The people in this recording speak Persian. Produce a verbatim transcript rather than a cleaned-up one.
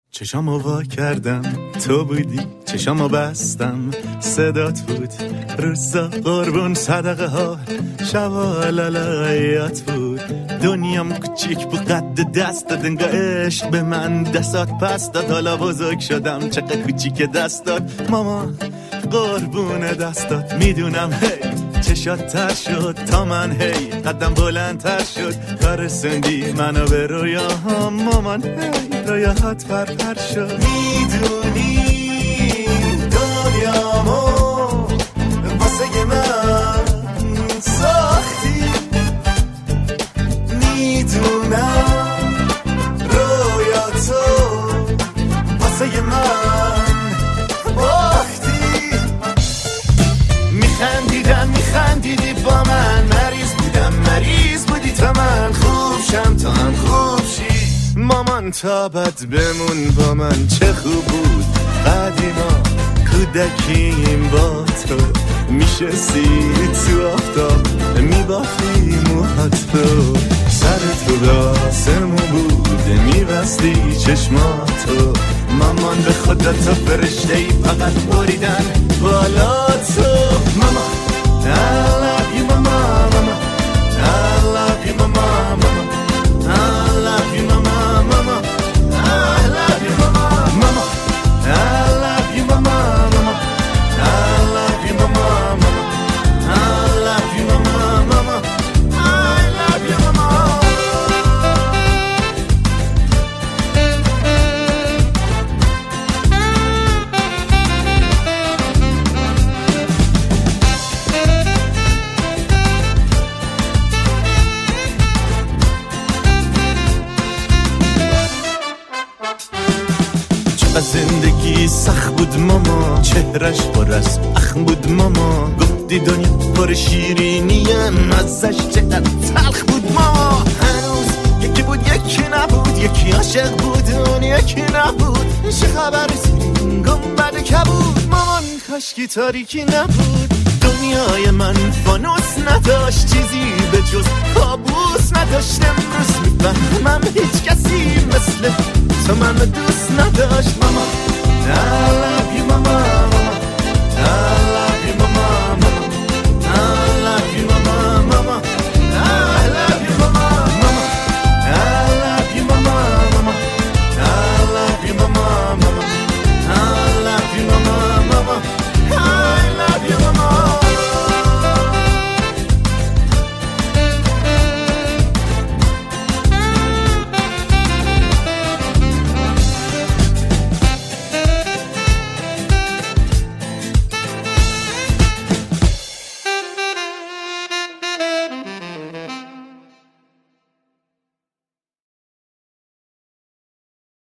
چشامو وا کردم تو بودی، چشامو بستم صدات بود، روزا قربون صدقه ها شبا لالایات بود. دنیام کوچیک بود قد دست داد، انگار عشق به من دستات پس داد. حالا بزرگ شدم چقدر کوچیک دست داد، ماما قربون دستات. میدونم هی چشات تر شد تا من، هی قدم بلندتر شد تا رسوندی منو به رویاهام. مامان هی رویاهات پرپر شد. میدونی دنیامو واسه من ساختی، میدونم رویاتو واسه من باختی. میخندیدم میخندیدی با من، مریض بودم مریض بودی تا من خوب شم تا هم خوب شی. مامان تا بد بمون با من، چه خوب بود قدیما کودکیم با تو. میشستی تو آفتاب میبافتی موهاتو، سر تو داسمون بود میبستی چشماتو. مامان به خدا تو فرشته ای، فقط بریدن بالا تو. ماما I love you mama mama I love you mama mama I love you mama mama I love you mama mama I love you mama mama I love you mama mama I love you mama mama I love you mama. زندگی سخت بود ماما، چهرش پر از اخم بود ماما. گفتی دنیا پر شیرینیه، مزش چقدر تلخ بود ماما. هنوز یکی بود یکی نبود، یکی عاشق بود اون یکی نبود. چه خبر سیرین گنبد کبود، مامان کاشکی تاریکی نبود. دنیای من فانوس نداشت، چیزی به جز کابوس نداشت. امروز میفهمم هیچ کسی مثل تو منو دوست نداشت ماما.